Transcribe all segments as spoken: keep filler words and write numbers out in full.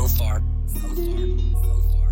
so far, so far, so far.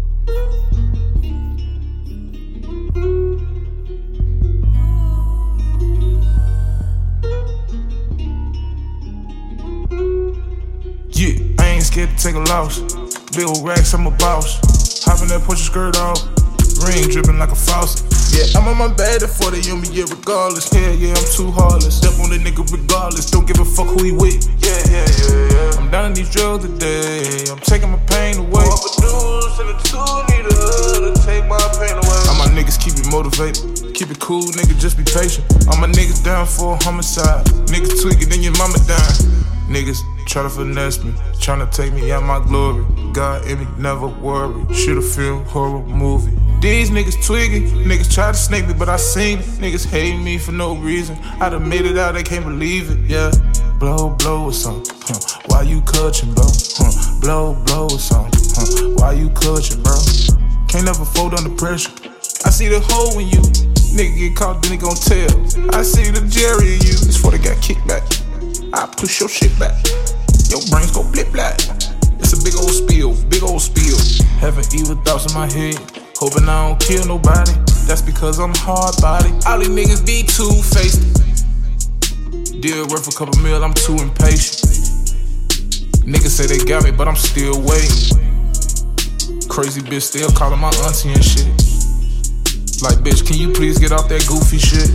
Yeah, I ain't scared to take a loss. Big old racks, I'm a boss. Hop in that push your skirt off. Ring dripping like a faucet. Yeah, I'm on my bed at forty on me, yeah, regardless. Yeah, yeah, I'm too heartless. Step on the nigga regardless. Don't give a fuck who he with. Yeah, yeah, yeah, yeah. I'm down in these drugs today. I'm taking my pain away. Up a deuce and a two liter to take my pain away. All my niggas keep it motivated. Keep it cool, nigga, just be patient. All my niggas down for a homicide. Niggas tweaking, then your mama dying. Niggas try to finesse me, tryna take me out my glory. God in me, never worry. Shoulda filmed horror movie. These niggas twiggy, niggas try to snake me, but I seen it. Niggas hate me for no reason. I done made it out, they can't believe it, yeah. Blow, blow or something, huh? Why you clutching, bro? Huh? Blow, blow or something, huh? Why you clutching, bro? Can't never fold under pressure. I see the hole in you. Nigga get caught, then he gon' tell. I see the Jerry in you. It's for they got kicked back. I push your shit back. Your brains go blip black. It's a big old spill, big old spill. Having evil thoughts in my head, hoping I don't kill nobody. That's because I'm hard body. All these niggas be two-faced. Deal worth a couple mil, I'm too impatient. Niggas say they got me, but I'm still waiting. Crazy bitch still calling my auntie and shit. Like, bitch, can you please get off that goofy shit?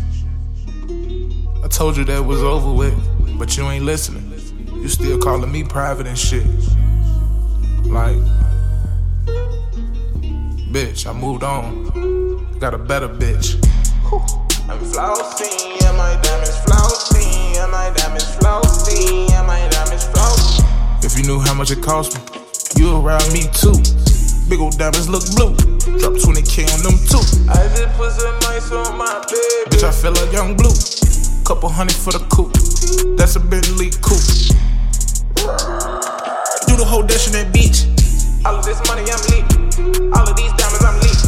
I told you that was over with, but you ain't listening. You still calling me private and shit. Like, bitch, I moved on. Got a better bitch. I'm flossing, yeah, my diamonds flossing, yeah, my diamonds flossing, yeah, my diamonds flossing. If you knew how much it cost me, you around me too. Big old diamonds look blue. Drop twenty K on them too. I just put some ice on my baby. Bitch, I feel like young blue. Couple hundred for the coupe. That's a Bentley coupe. Do the whole dash in that beach. All of this money I'm leaving. All of these diamonds I'm leaving.